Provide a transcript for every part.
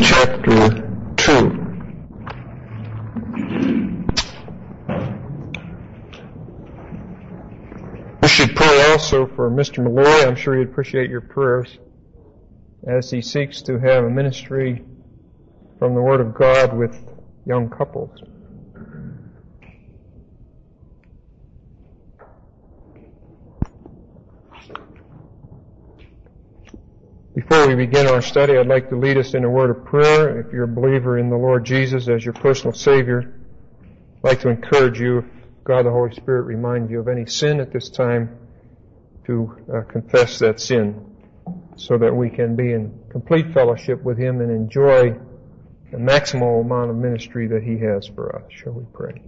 chapter 2. We should pray also for Mr. Malloy. I'm sure he'd appreciate your prayers as he seeks to have a ministry from the Word of God with young couples. Before we begin our study, I'd like to lead us in a word of prayer. If you're a believer in the Lord Jesus as your personal Savior, I'd like to encourage you, if God the Holy Spirit reminds you of any sin at this time, to confess that sin so that we can be in complete fellowship with Him and enjoy the maximal amount of ministry that He has for us. Shall we pray?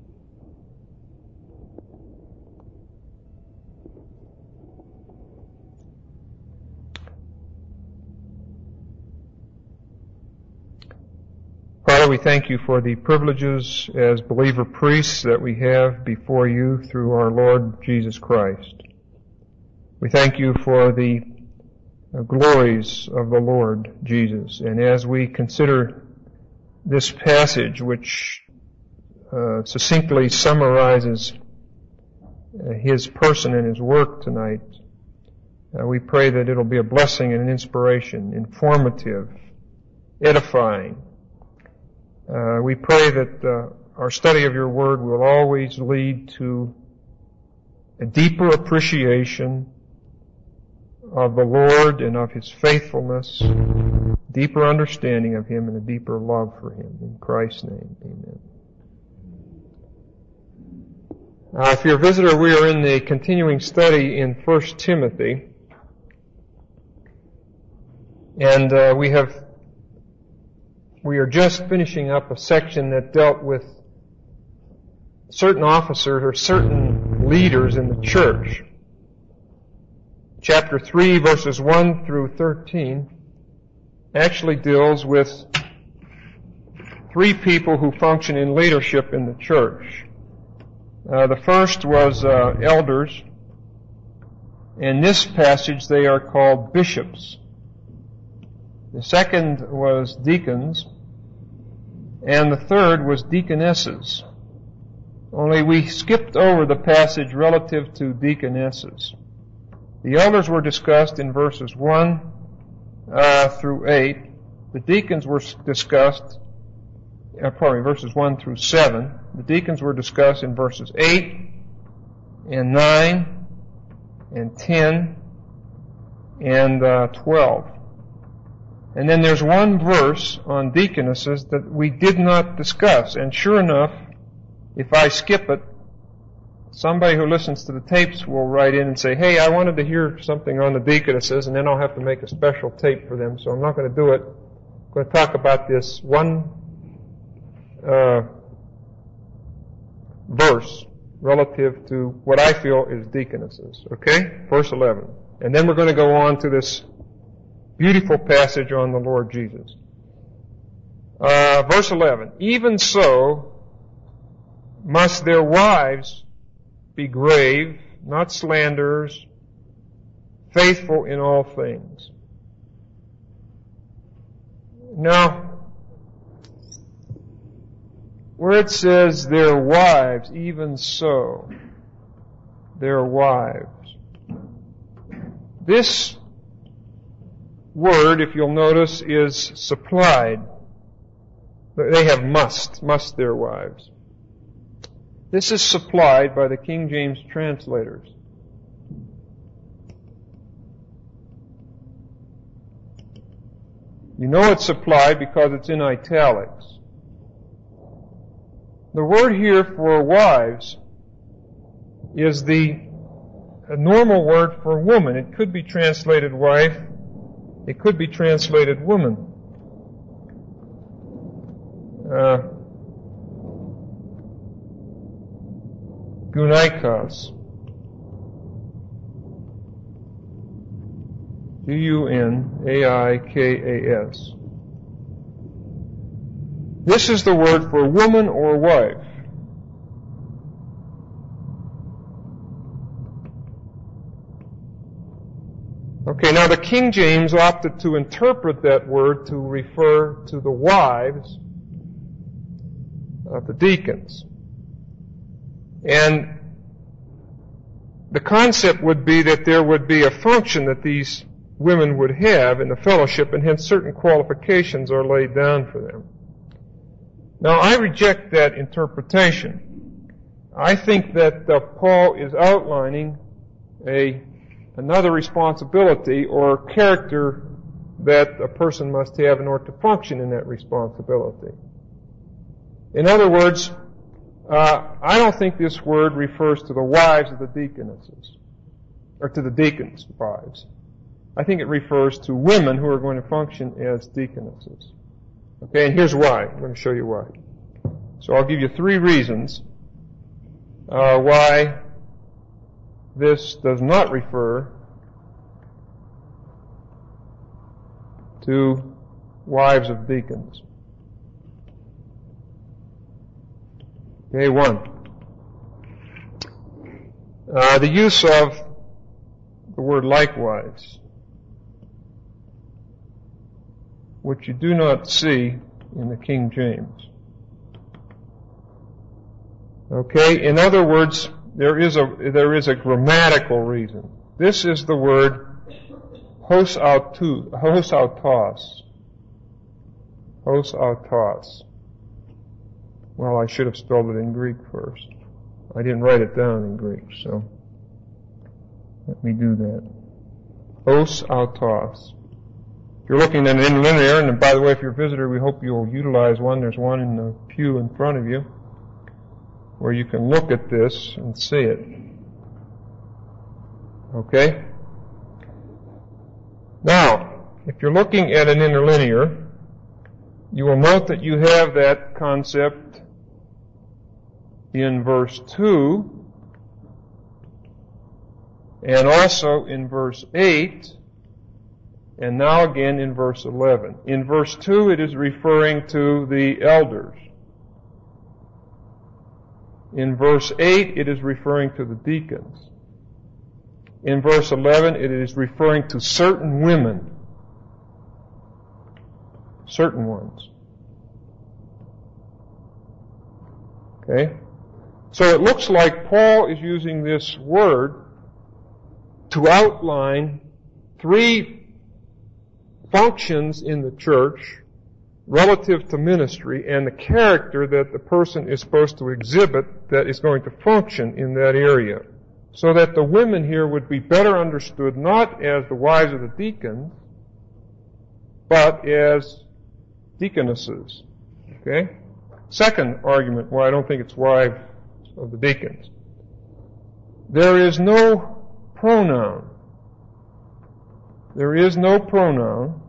Father, we thank you for the privileges as believer priests that we have before you through our Lord Jesus Christ. We thank you for the glories of the Lord Jesus. And as we consider this passage, which succinctly summarizes His person and His work tonight, we pray that it'll be a blessing and an inspiration, informative, edifying. We pray that our study of your Word will always lead to a deeper appreciation of the Lord and of His faithfulness, deeper understanding of Him, and a deeper love for Him. In Christ's name, amen. If you're a visitor, we are in the continuing study in 1 Timothy. And we are just finishing up a section that dealt with certain officers or certain leaders in the church. Chapter 3, verses 1 through 13, actually deals with three people who function in leadership in the church. The first was elders. In this passage, they are called bishops. The second was deacons, and the third was deaconesses. Only we skipped over the passage relative to deaconesses. The elders were discussed in verses 1 through 8. The deacons were discussed, verses 1 through 7. The deacons were discussed in verses 8 and 9 and 10 and 12. And then there's one verse on deaconesses that we did not discuss. And sure enough, if I skip it, somebody who listens to the tapes will write in and say, hey, I wanted to hear something on the deaconesses, and then I'll have to make a special tape for them, so I'm not going to do it. I'm going to talk about this one verse relative to what I feel is deaconesses. Okay? Verse 11. And then we're going to go on to this beautiful passage on the Lord Jesus. Verse 11. Even so must their wives be grave, not slanderers, faithful in all things. Now, where it says their wives, even so, their wives. This word, if you'll notice, is supplied. They have must their wives. This is supplied by the King James translators. You know it's supplied because it's in italics. The word here for wives is the normal word for woman. It could be translated wife. It could be translated woman. Gunaikos. Gunaikas. This is the word for woman or wife. Okay, now the King James opted to interpret that word to refer to the wives of the deacons. And the concept would be that there would be a function that these women would have in the fellowship, and hence certain qualifications are laid down for them. Now, I reject that interpretation. I think that Paul is outlining another responsibility or character that a person must have in order to function in that responsibility. In other words, I don't think this word refers to the wives of the deaconesses, or to the deacons' wives. I think it refers to women who are going to function as deaconesses. Okay, and here's why. I'm going to show you why. So I'll give you 3 reasons why this does not refer to wives of deacons. Okay, 1. The use of the word likewise, which you do not see in the King James. Okay, in other words, there is a grammatical reason. This is the word hos autos. Hos autos. Well, I should have spelled it in Greek first. I didn't write it down in Greek, so let me do that. Hos autos. If you're looking at an interlinear, and by the way, if you're a visitor, we hope you'll utilize one. There's one in the pew in front of you where you can look at this and see it. Okay? Now, if you're looking at an interlinear, you will note that you have that concept in verse 2 and also in verse 8 and now again in verse 11. In verse 2 it is referring to the elders. In verse 8 it is referring to the deacons. In verse 11 it is referring to certain women. Certain ones. Okay? So it looks like Paul is using this word to outline 3 functions in the church relative to ministry and the character that the person is supposed to exhibit that is going to function in that area. So that the women here would be better understood not as the wives of the deacons, but as deaconesses. Okay? Second argument why I don't think it's wives of the deacons. There is no pronoun. There is no pronoun,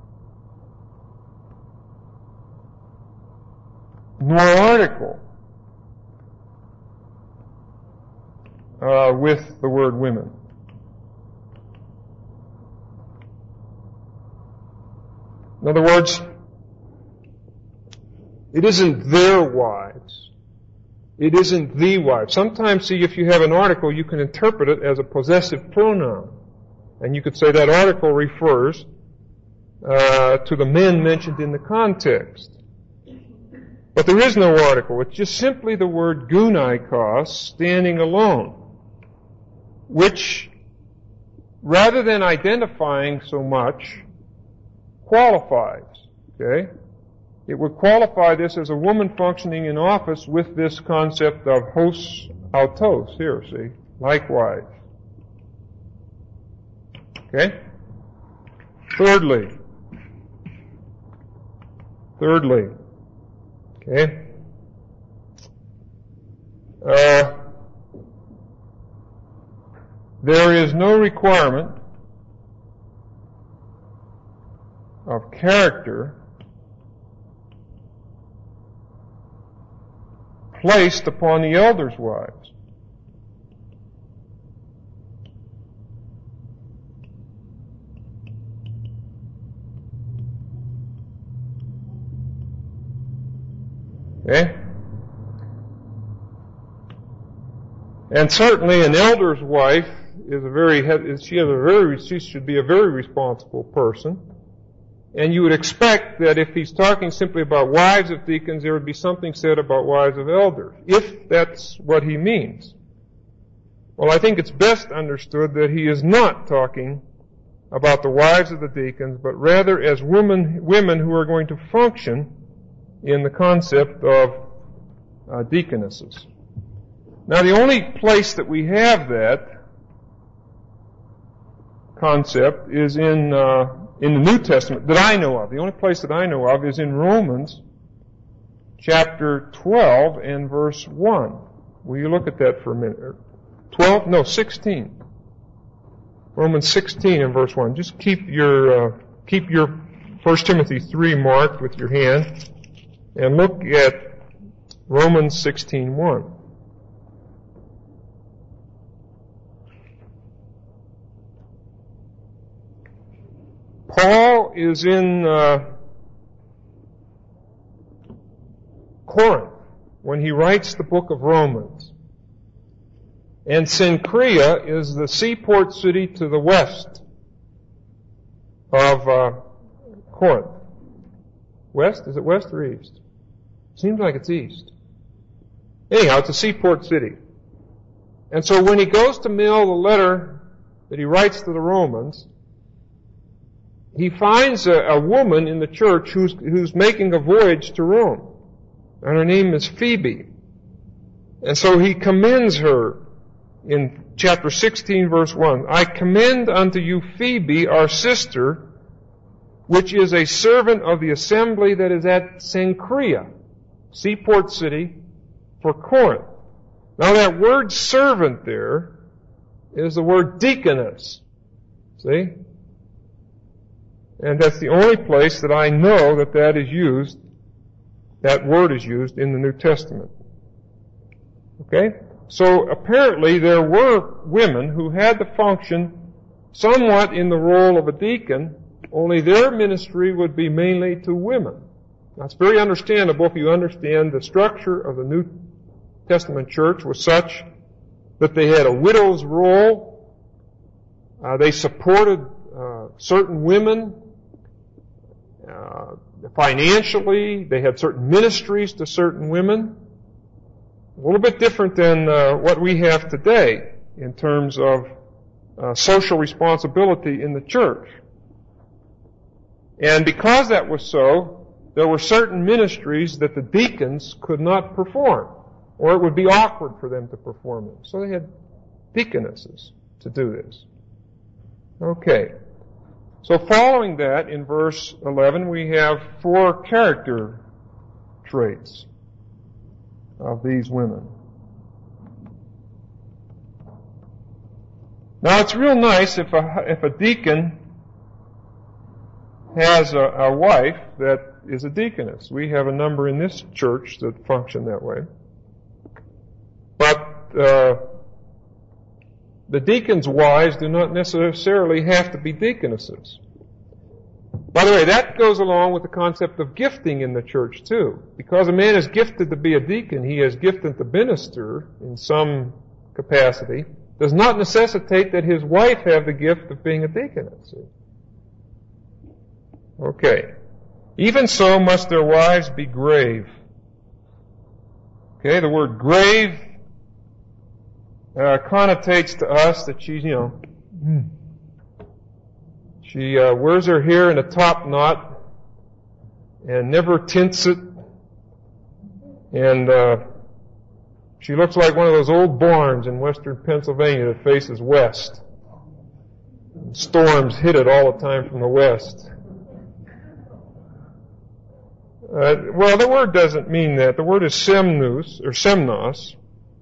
nor article with the word women. In other words, it isn't their wives. It isn't the wives. Sometimes, see, if you have an article, you can interpret it as a possessive pronoun. And you could say that article refers to the men mentioned in the context. But there is no article. It's just simply the word gunaikos standing alone, which, rather than identifying so much, qualifies. Okay? It would qualify this as a woman functioning in office with this concept of hos autos. Here, see? Likewise. Okay? Thirdly. Okay? There is no requirement of character placed upon the elders' wives. Okay? And certainly an elder's wife she should be a very responsible person. And you would expect that if he's talking simply about wives of deacons, there would be something said about wives of elders, if that's what he means. Well, I think it's best understood that he is not talking about the wives of the deacons, but rather as women who are going to function in the concept of deaconesses. Now, the only place that we have that concept is in the New Testament that I know of. The only place that I know of is in Romans chapter 12 and verse 1. Will you look at that for a minute? 12? No, 16. Romans 16 and verse 1. Just keep your 1 Timothy 3 marked with your hand and look at Romans 16:1. Paul is in Corinth when he writes the book of Romans. And Cenchrea is the seaport city to the west of Corinth. West? Is it west or east? Seems like it's east. Anyhow, it's a seaport city. And so when he goes to mail the letter that he writes to the Romans, he finds a woman in the church who's making a voyage to Rome. And her name is Phoebe. And so he commends her in chapter 16, verse 1. I commend unto you Phoebe, our sister, which is a servant of the assembly that is at Cenchrea, seaport city for Corinth. Now that word servant there is the word deaconess. See? And that's the only place that I know that that word is used in the New Testament. Okay? So apparently there were women who had to function somewhat in the role of a deacon, only their ministry would be mainly to women. That's very understandable if you understand the structure of the New Testament church was such that they had a widow's role. They supported certain women financially. They had certain ministries to certain women. A little bit different than what we have today in terms of social responsibility in the church. And because that was so, there were certain ministries that the deacons could not perform, or it would be awkward for them to perform them. So they had deaconesses to do this. Okay. So following that, in verse 11, we have 4 character traits of these women. Now it's real nice if a deacon has a wife that is a deaconess. We have a number in this church that function that way. But the deacons' wives do not necessarily have to be deaconesses. By the way, that goes along with the concept of gifting in the church too. Because a man is gifted to be a deacon, he is gifted to minister in some capacity, does not necessitate that his wife have the gift of being a deaconess. Okay. Even so must their wives be grave. Okay, the word grave connotates to us that she's, she wears her hair in a top knot and never tints it. And she looks like one of those old barns in western Pennsylvania that faces west. Storms hit it all the time from the west. Well, the word doesn't mean that. The word is semnos, or semnos.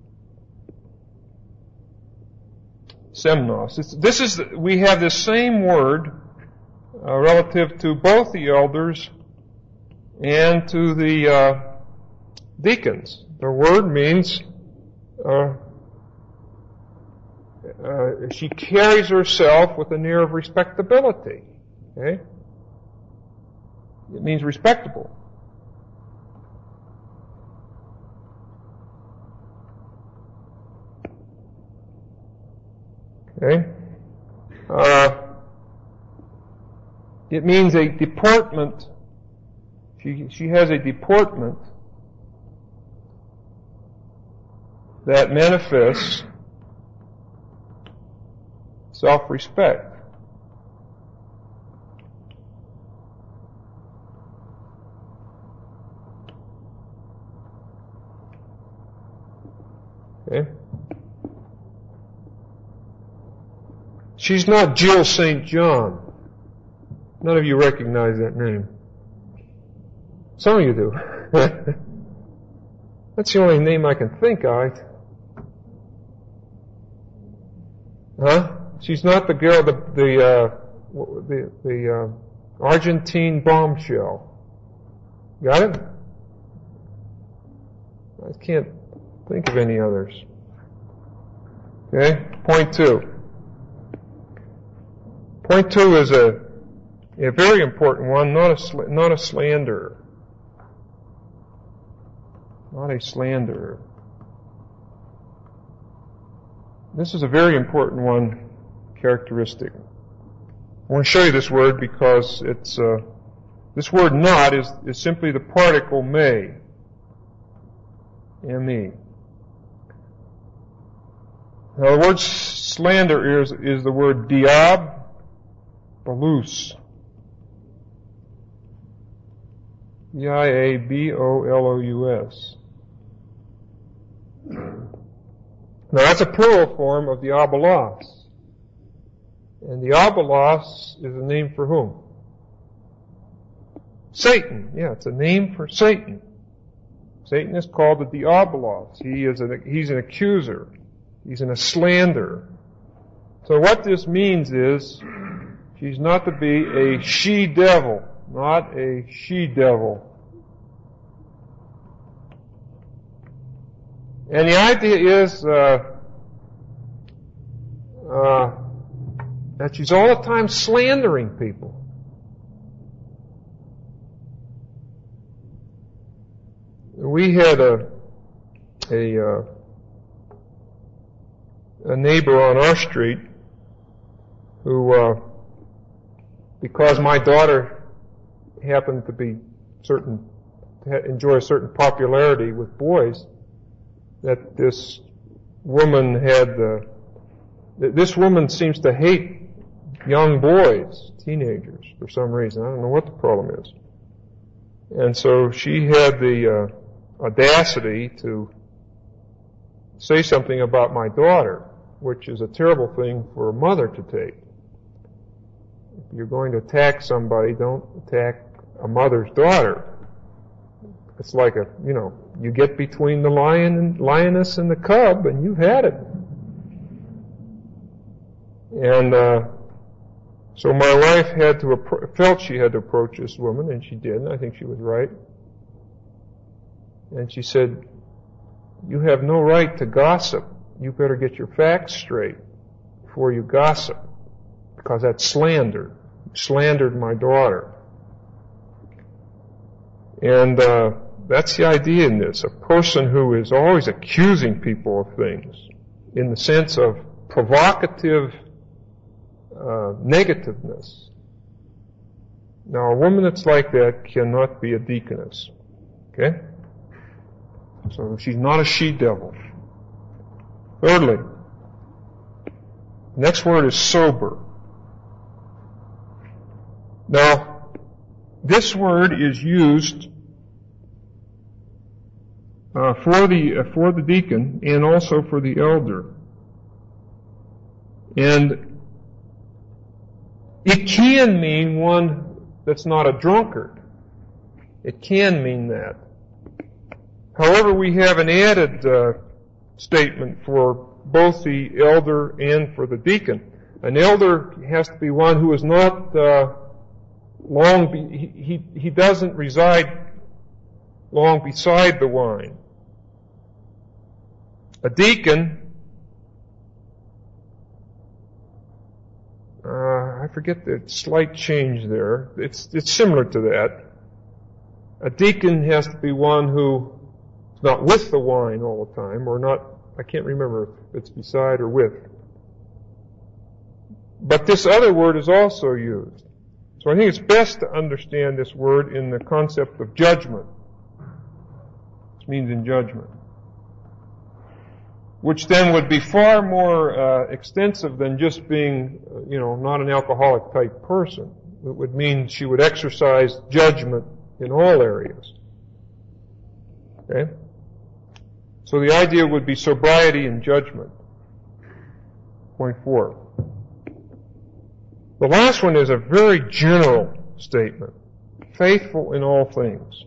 Semnos. We have the same word relative to both the elders and to the deacons. The word means she carries herself with an air of respectability. Okay? It means respectable. Okay? It means a deportment. She has a deportment that manifests self-respect. Okay? She's not Jill St. John. None of you recognize that name. Some of you do. That's the only name I can think of. Huh? She's not the girl, the Argentine bombshell. Got it? I can't think of any others. Okay? Point 2. Point 2 is a very important one, not a slander. Not a slanderer. This is a very important one, characteristic. I want to show you this word because it's this word not is simply the particle may. M-E. Now the word slander is the word diabolus. D-I-A-B-O-L-O-U-S. Now that's a plural form of diabolos. And diabolos is a name for whom? Satan. Yeah, it's a name for Satan. Satan is called the diabolos. He's an accuser. He's a slanderer. So what this means is she's not to be a she-devil. Not a she-devil. And the idea is that she's all the time slandering people. We had a neighbor on our street who, because my daughter happened to enjoy a certain popularity with boys, that this woman this woman seems to hate young boys, teenagers, for some reason. I don't know what the problem is. And so she had the audacity to say something about my daughter, which is a terrible thing for a mother to take. If you're going to attack somebody, don't attack a mother's daughter. It's like you get between the lioness and the cub, and you've had it. And so my wife felt she had to approach this woman, and she did, and I think she was right. And she said, "You have no right to gossip. You better get your facts straight before you gossip, because that's slander. You slandered my daughter." And that's the idea in this. A person who is always accusing people of things in the sense of provocative negativeness. Now, a woman that's like that cannot be a deaconess. Okay? So she's not a she-devil. Thirdly, next word is sober. Now, this word is used for the deacon and also for the elder. And it can mean one that's not a drunkard. It can mean that. However, we have an added statement for both the elder and for the deacon. An elder has to be one who is not he doesn't reside long beside the wine. A deacon, I forget the slight change there. It's similar to that. A deacon has to be one who is not with the wine all the time, or not. I can't remember if it's beside or with. But this other word is also used. So I think it's best to understand this word in the concept of judgment. This means in judgment. Which then would be far more extensive than just being, not an alcoholic type person. It would mean she would exercise judgment in all areas. Okay? So the idea would be sobriety and judgment. Point 4. The last one is a very general statement. Faithful in all things.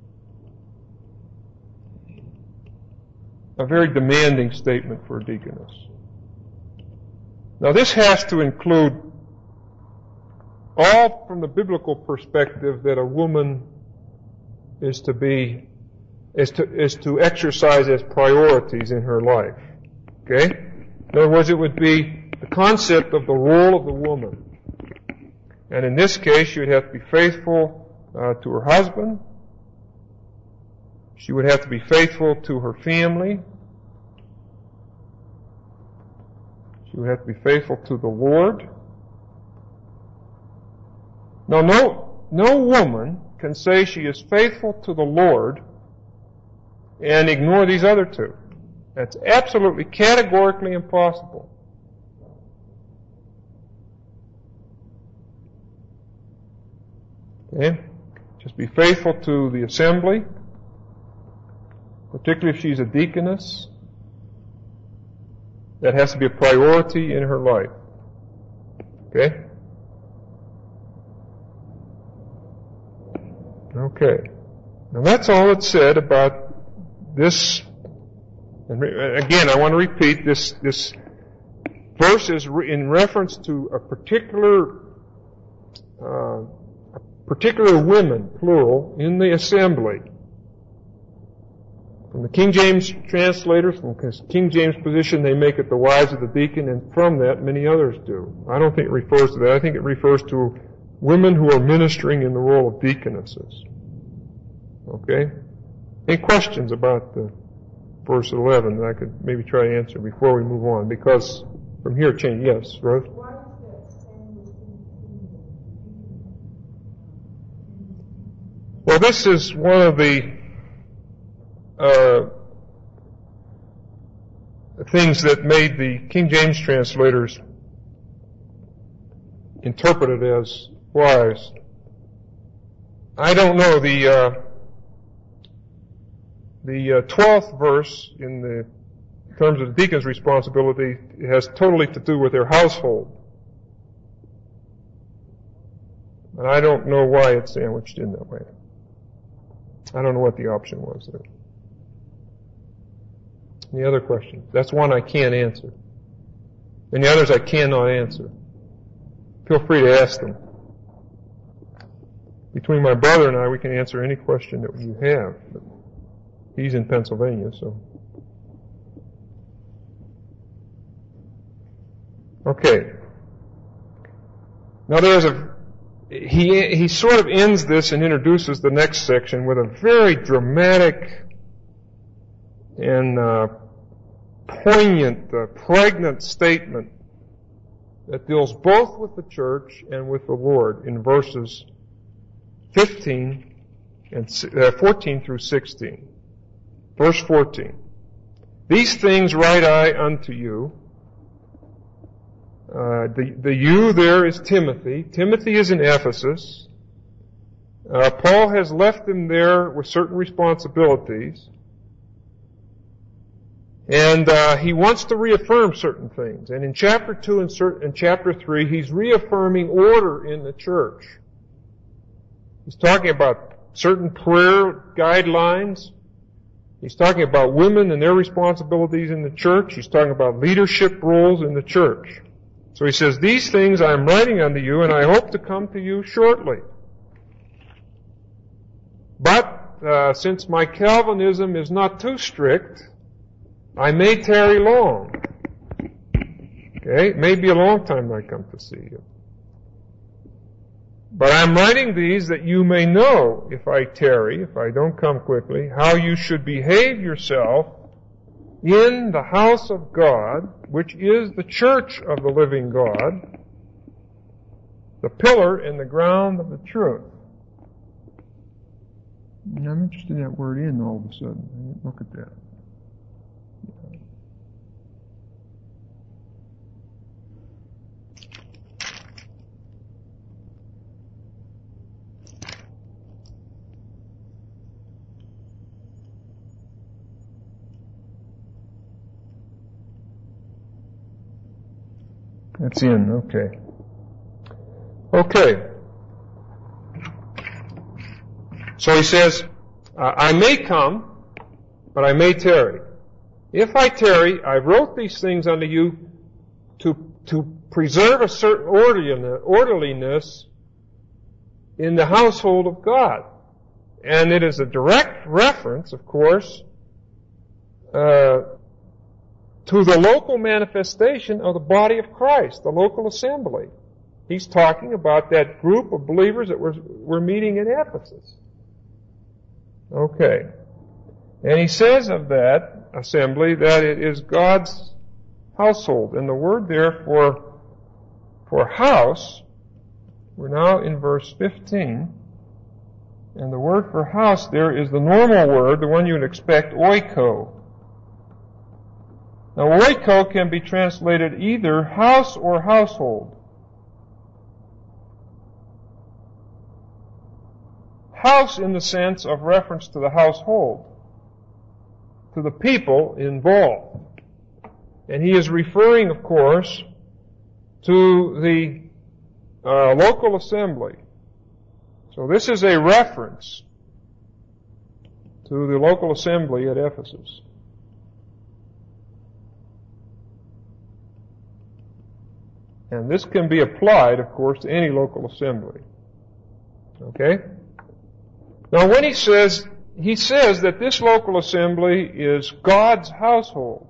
A very demanding statement for a deaconess. Now this has to include all from the biblical perspective that a woman is to exercise as priorities in her life. Okay? In other words, it would be the concept of the role of the woman. And in this case, she would have to be faithful to her husband. She would have to be faithful to her family. She would have to be faithful to the Lord. Now, no woman can say she is faithful to the Lord and ignore these other two. That's absolutely categorically impossible. Okay? Just be faithful to the assembly, particularly if she's a deaconess. That has to be a priority in her life. Okay? Okay. Now that's all it's said about this. And again, I want to repeat this verse is in reference to a particular women, plural, in the assembly. From the King James translators, from the King James position, they make it the wives of the deacon, and from that, many others do. I don't think it refers to that. I think it refers to women who are ministering in the role of deaconesses. Okay? Any questions about the verse 11 that I could maybe try to answer before we move on? Because from here, change. Yes, Rose? Well, this is one of the things that made the King James translators interpret it as wives. I don't know, the 12th verse in the terms of the deacon's responsibility has totally to do with their household. And I don't know why it's sandwiched in that way. I don't know what the option was there. Any other questions? That's one I can't answer. Any others I cannot answer. Feel free to ask them. Between my brother and I, we can answer any question that you have. But he's in Pennsylvania, so. Okay. Now he sort of ends this and introduces the next section with a very dramatic and poignant, pregnant statement that deals both with the church and with the Lord in verses 15 and 14 through 16. Verse 14. These things write I unto you. The you there is Timothy. Timothy is in Ephesus. Paul has left him there with certain responsibilities. And he wants to reaffirm certain things. And in chapter 2 and chapter 3, he's reaffirming order in the church. He's talking about certain prayer guidelines. He's talking about women and their responsibilities in the church. He's talking about leadership roles in the church. So he says, these things I am writing unto you, and I hope to come to you shortly. But since my Calvinism is not too strict, I may tarry long. Okay? It may be a long time I come to see you. But I'm writing these that you may know, if I tarry, if I don't come quickly, how you should behave yourself in the house of God, which is the church of the living God, The pillar and the ground of the truth. And I'm interested in that word "in" all of a sudden. Look at that. That's "in," okay. Okay. So he says, I may come, but I may tarry. If I tarry, I wrote these things unto you to preserve a certain orderliness in the household of God. And it is a direct reference, of course, to the local manifestation of the body of Christ, the local assembly. He's talking about that group of believers that were meeting in Ephesus. Okay. And he says of that assembly that it is God's household. And the word there for house, we're now in verse 15. And the word for house there is the normal word, the one you would expect, oiko. Now, oiko can be translated either house or household. House in the sense of reference to the household, to the people involved. And he is referring, of course, to the local assembly. So this is a reference to the local assembly at Ephesus. And this can be applied, of course, to any local assembly. Okay? Now when he says that this local assembly is God's household,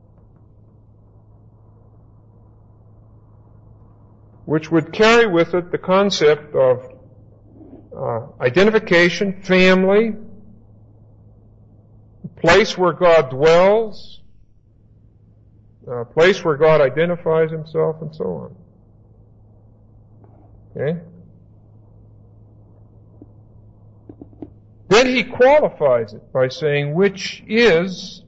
which would carry with it the concept of identification, family, place where God dwells, a place where God identifies himself, and so on. Okay? Then he qualifies it by saying, which is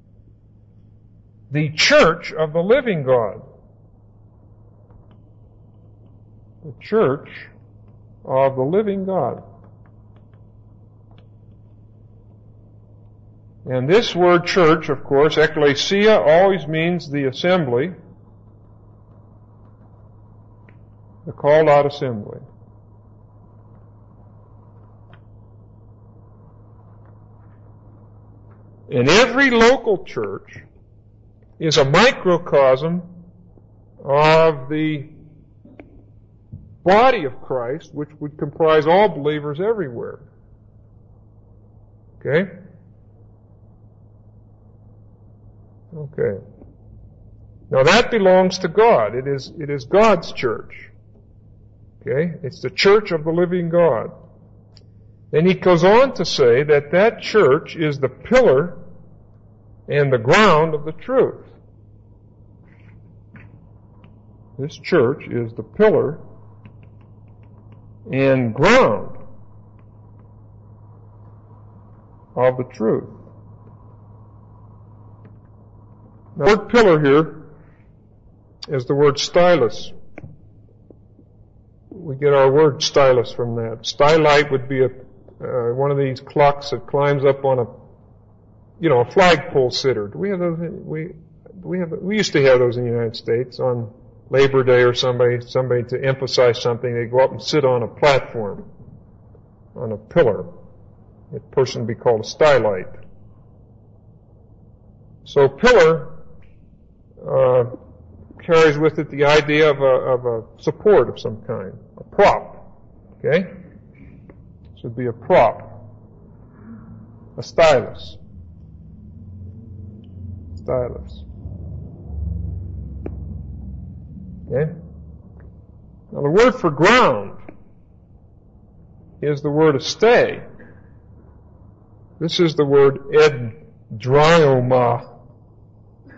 the church of the living God. The church of the living God. And this word church, of course, ecclesia, always means the assembly, the called out assembly. And every local church is a microcosm of the body of Christ, which would comprise all believers everywhere. Okay? Okay. Now that belongs to God. It is God's church. Okay? It's the church of the living God. Then he goes on to say that that church is the pillar and the ground of the truth. This church is the pillar and ground of the truth. Now, the word pillar here is the word stylus. We get our word stylus from that. Stylite would be one of these clocks that climbs up on a flagpole sitter. Do we have those? We used to have those in the United States on Labor Day or somebody to emphasize something. They go up and sit on a platform, on a pillar. That person would be called a stylite. So pillar carries with it the idea of a support of some kind, a prop. Okay? This would be a prop, a stylus. Stylus. Okay? Now the word for ground is the word stay. This is the word edryoma.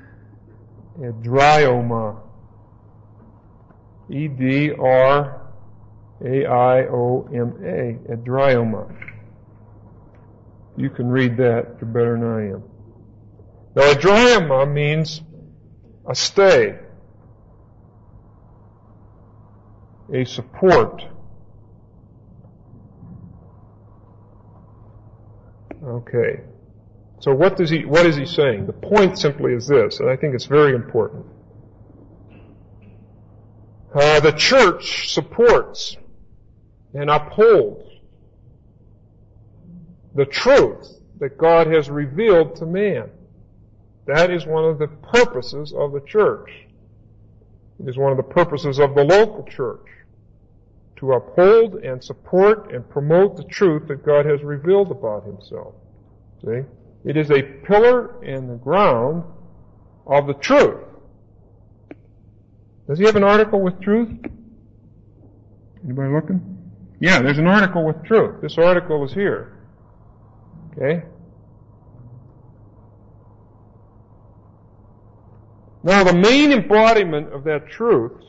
Edryoma. E-D-R-Y-O-M-A. A-I-O-M-A, adrioma. You can read that, you're better than I am. Now, adrioma means a stay, a support. Okay. So what is he saying? The point simply is this, and I think it's very important. The church supports and upholds the truth that God has revealed to man. That is one of the purposes of the church. It is one of the purposes of the local church, to uphold and support and promote the truth that God has revealed about Himself. See? It is a pillar and the ground of the truth. Does he have an article with truth? Anybody looking? Yeah, there's an article with truth. This article is here. Okay? Now, the main embodiment of that truth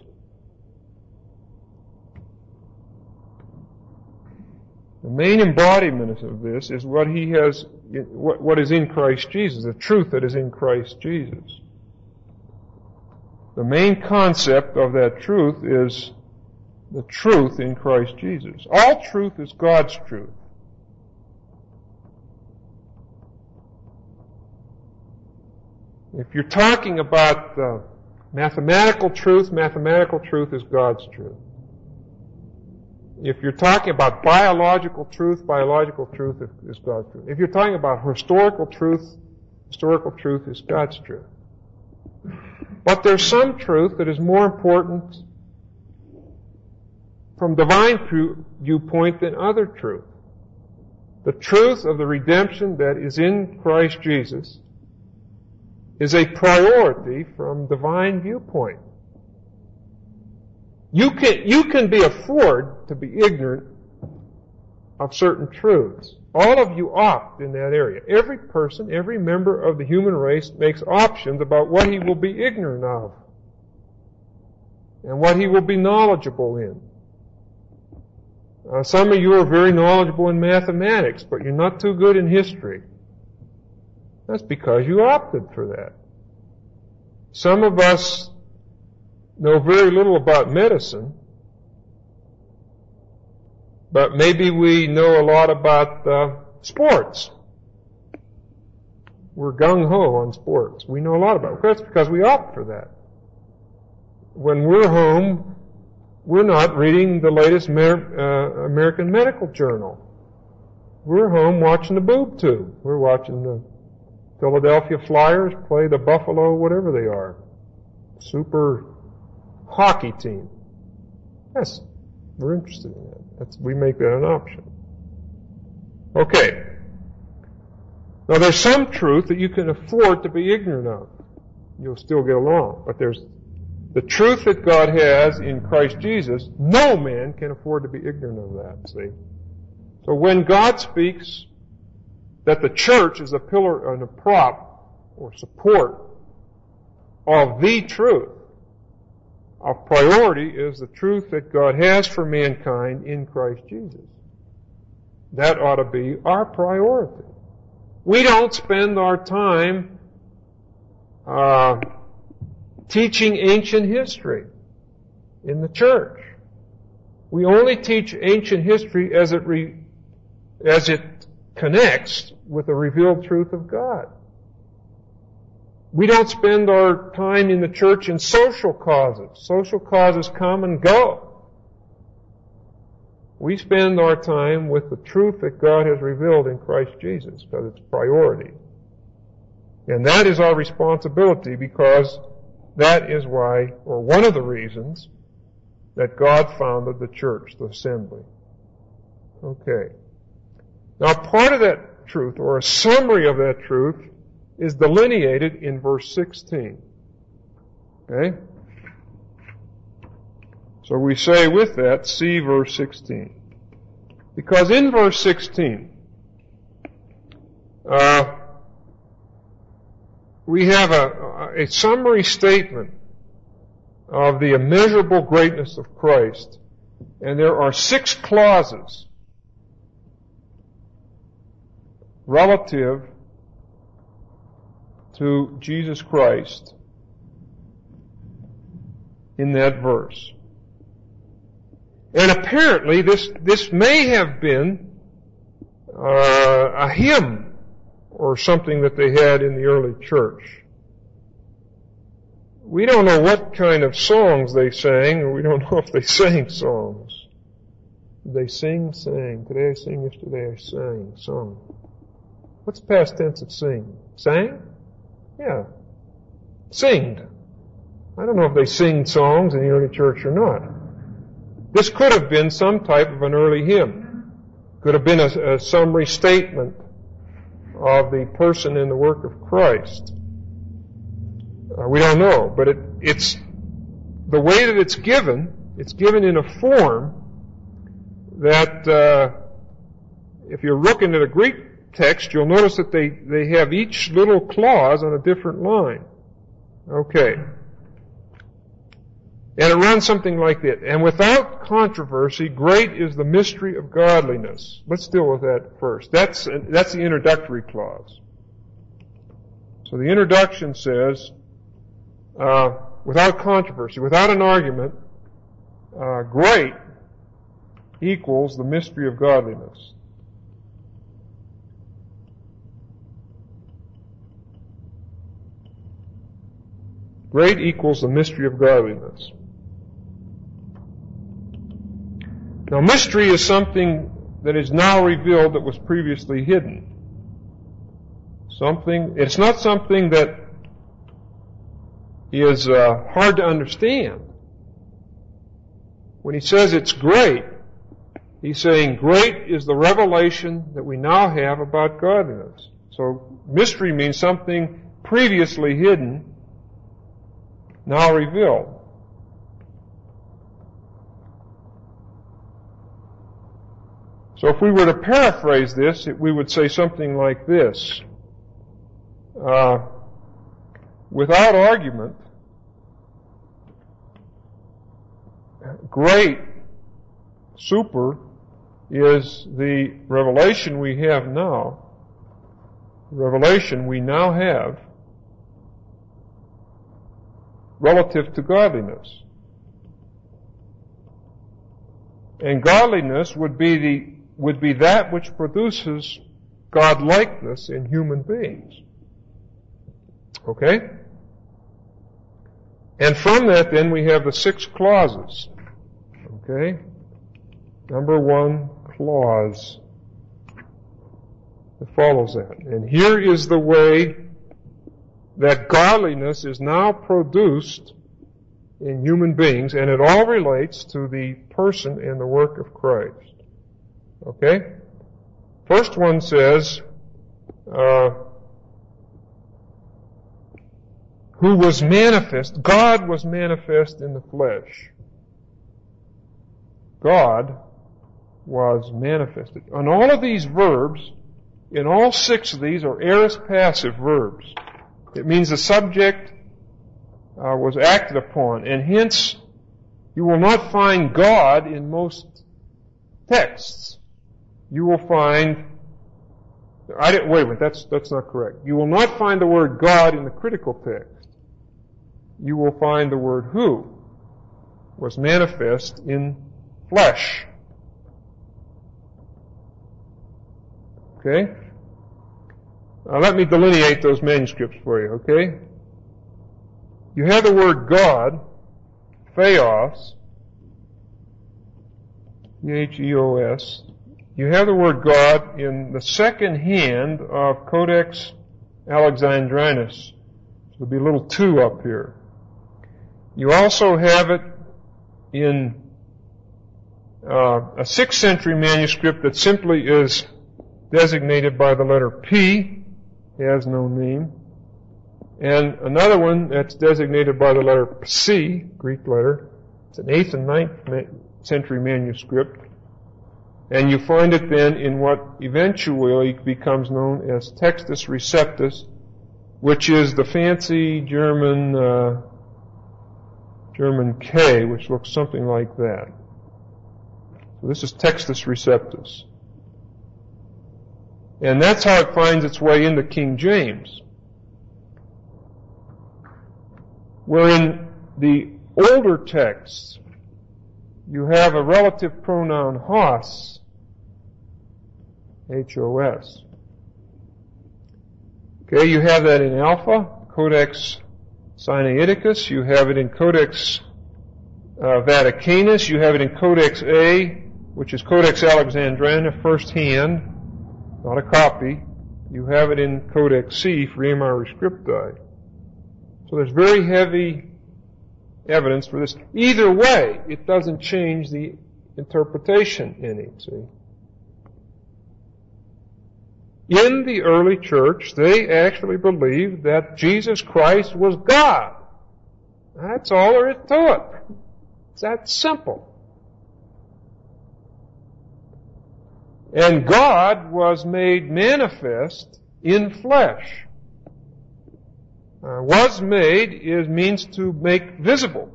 of this is what is in Christ Jesus, the truth that is in Christ Jesus. The main concept of that truth is the truth in Christ Jesus. All truth is God's truth. If you're talking about mathematical truth is God's truth. If you're talking about biological truth is God's truth. If you're talking about historical truth is God's truth. But there's some truth that is more important from divine viewpoint than other truth. The truth of the redemption that is in Christ Jesus is a priority from divine viewpoint. You can be afford to be ignorant of certain truths. All of you opt in that area. Every person, every member of the human race makes options about what he will be ignorant of and what he will be knowledgeable in. Some of you are very knowledgeable in mathematics, but you're not too good in history. That's because you opted for that. Some of us know very little about medicine, but maybe we know a lot about sports. We're gung-ho on sports. We know a lot about it. That's because we opt for that. When we're home, we're not reading the latest American Medical Journal. We're home watching the boob tube. We're watching the Philadelphia Flyers play the Buffalo, whatever they are, super hockey team. Yes, we're interested in that. We make that an option. Okay. Now there's some truth that you can afford to be ignorant of. You'll still get along. But there's the truth that God has in Christ Jesus. No man can afford to be ignorant of that, see. So when God speaks that the church is a pillar and a prop or support of the truth, of priority is the truth that God has for mankind in Christ Jesus. That ought to be our priority. We don't spend our time teaching ancient history in the church. We only teach ancient history as it connects with the revealed truth of God. We don't spend our time in the church in social causes. Social causes come and go. We spend our time with the truth that God has revealed in Christ Jesus, because it's priority. And that is our responsibility, because that is why, or one of the reasons, that God founded the church, the assembly. Okay. Now part of that truth, or a summary of that truth, is delineated in verse 16. Okay? So we say with that, see verse 16. Because in verse 16, we have a summary statement of the immeasurable greatness of Christ And there are 6 clauses relative to Jesus Christ in that verse. And apparently this may have been a hymn or something that they had in the early church. We don't know what kind of songs they sang, or we don't know if they sang songs. Did they sing? Sang. Today I sing, yesterday I sang. Sung. What's past tense of sing? Sang? Yeah. Singed. I don't know if they sing songs in the early church or not. This could have been some type of an early hymn. Could have been a summary statement of the person and the work of Christ. We don't know, but it's the way that it's given in a form that if you're looking at a Greek text, you'll notice that they have each little clause on a different line. Okay. And it runs something like this. And without controversy, great is the mystery of godliness. Let's deal with that first. That's the introductory clause. So the introduction says, without controversy, without an argument, great equals the mystery of godliness. Great equals the mystery of godliness. Now, mystery is something that is now revealed that was previously hidden. It's not something that is hard to understand. When he says it's great, he's saying great is the revelation that we now have about godliness. So mystery means something previously hidden, now revealed. So if we were to paraphrase this, we would say something like this. Without argument, great, super, is the revelation we have now, revelation we now have relative to godliness. And godliness would be that which produces God-likeness in human beings. Okay? And from that then we have the 6 clauses. Okay? Number 1 clause that follows that. And here is the way that godliness is now produced in human beings, and it all relates to the person and the work of Christ. Okay? First one says, who was manifest, God was manifest in the flesh. God was manifested. On all of these verbs, in all 6 of these are aorist passive verbs. It means the subject was acted upon, and hence you will not find God in most texts. You will find, wait a minute, that's not correct. You will not find the word God in the critical text. You will find the word who was manifest in flesh. Okay? Now let me delineate those manuscripts for you, okay? You have the word God, theos, Theos. You have the word God in the second hand of Codex Alexandrinus. There'll be a little 2 up here. You also have it in a 6th century manuscript that simply is designated by the letter P, has no name, and another one that's designated by the letter C, Greek letter. It's an 8th and 9th century manuscript, and you find it then in what eventually becomes known as Textus Receptus, which is the fancy German K, which looks something like that. So this is Textus Receptus. And that's how it finds its way into King James. Where in the older texts, you have a relative pronoun hos, H-O-S. Okay, you have that in Alpha, Codex Sinaiticus. You have it in Codex Vaticanus. You have it in Codex A, which is Codex Alexandrina, first hand, not a copy. You have it in Codex C, Freimar Rescripti. So there's very heavy evidence for this. Either way, it doesn't change the interpretation any, see. In the early church, they actually believed that Jesus Christ was God. That's all there is to it. It's that simple. And God was made manifest in flesh. Was made means to make visible.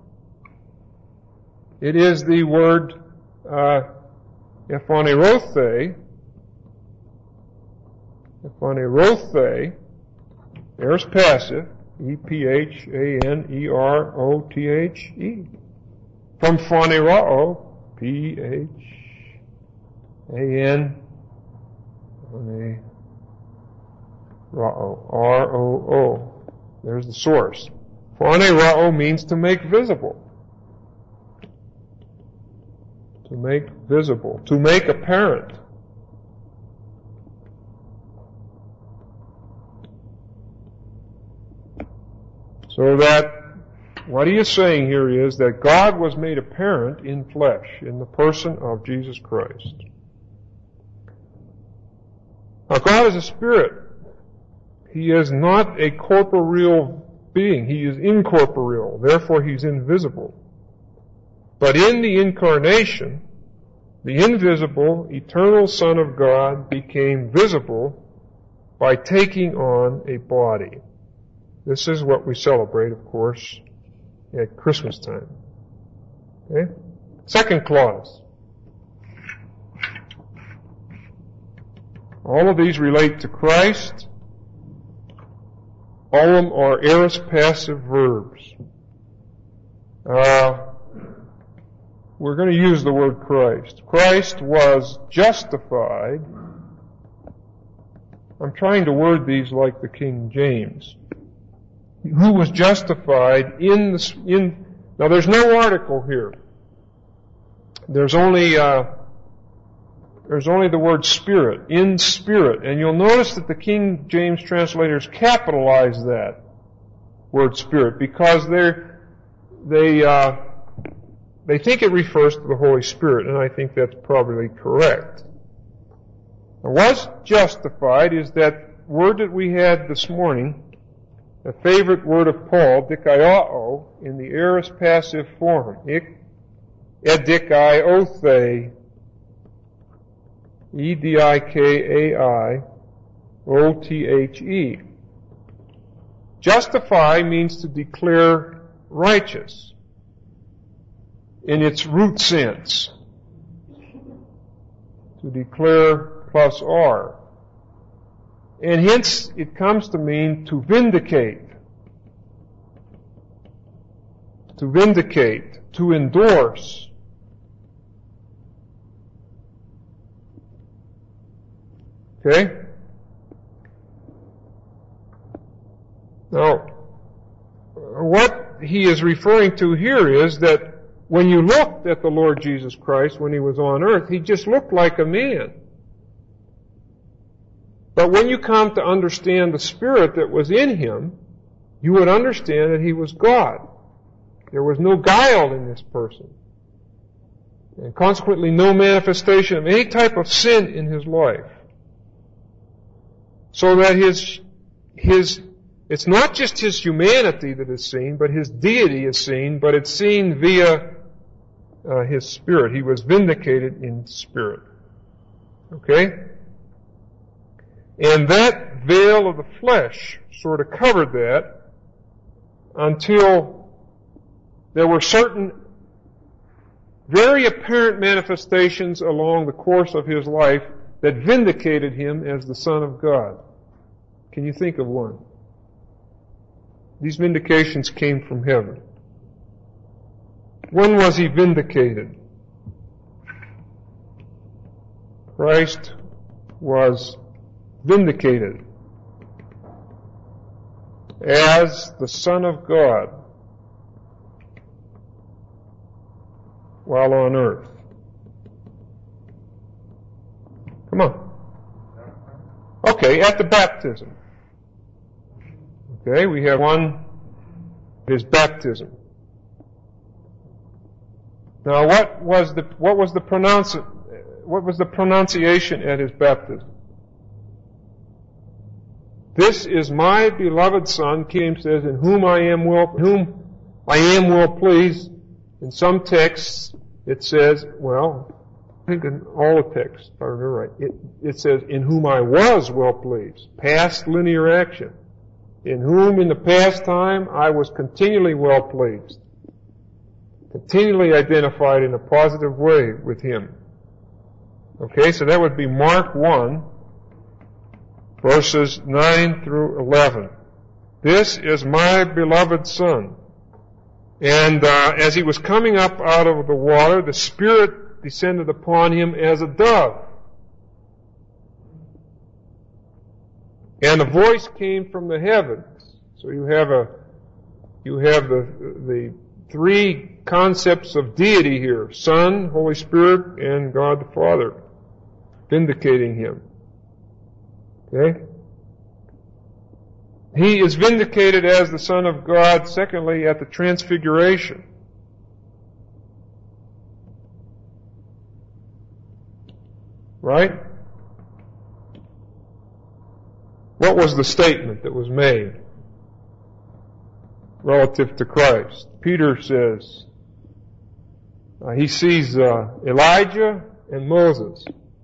It is the word ephanerothe, aorist passive, E-P-H-A-N-E-R-O-T-H-E. From phanerao, P-H-A-N, R-O-O. There's the source. Phanerao means to make visible. To make visible. To make apparent. So that, what he is saying here is that God was made apparent in flesh, in the person of Jesus Christ. Now God is a spirit. He is not a corporeal being. He is incorporeal. Therefore He's invisible. But in the incarnation, the invisible, eternal Son of God became visible by taking on a body. This is what we celebrate, of course, at Christmas time. Okay? Second clause. All of these relate to Christ. All of them are aorist passive verbs. We're going to use the word Christ. Christ was justified. I'm trying to word these like the King James. Who was justified now there's no article here. There's only the word spirit, in spirit. And you'll notice that the King James translators capitalize that word spirit because they think it refers to the Holy Spirit, and I think that's probably correct. Now, was justified is that word that we had this morning, a favorite word of Paul, dikaiō, in the aorist passive form. Edikaiothe, E-D-I-K-A-I-O-T-H-E. Justify means to declare righteous in its root sense. To declare plus R. And hence it comes to mean to vindicate. To vindicate. To endorse. Okay? Now, what he is referring to here is that when you looked at the Lord Jesus Christ when He was on earth, He just looked like a man. But when you come to understand the Spirit that was in Him, you would understand that He was God. There was no guile in this person. And consequently no manifestation of any type of sin in His life. So that it's not just His humanity that is seen, but His deity is seen, but it's seen via His Spirit. He was vindicated in Spirit. Okay? And that veil of the flesh sort of covered that until there were certain very apparent manifestations along the course of his life that vindicated him as the Son of God. Can you think of one? These vindications came from heaven. When was he vindicated? Christ was vindicated as the Son of God while on earth. Come on. Okay, at the baptism. Okay, we have one, his baptism. Now what was the pronunciation at his baptism? This is my beloved Son, King James says, in whom I am well pleased. In some texts it says, well, I think in all the texts, if I remember right, it says, in whom I was well pleased. Past linear action. In whom in the past time I was continually well pleased. Continually identified in a positive way with him. Okay, so that would be Mark 1, verses 9 through 11. This is my beloved Son. And as he was coming up out of the water, the Spirit descended upon him as a dove. And a voice came from the heavens. So you have the three concepts of deity here: Son, Holy Spirit, and God the Father, vindicating him. Okay? He is vindicated as the Son of God, secondly, at the Transfiguration. Right? What was the statement that was made relative to Christ? Peter says he sees Elijah and Moses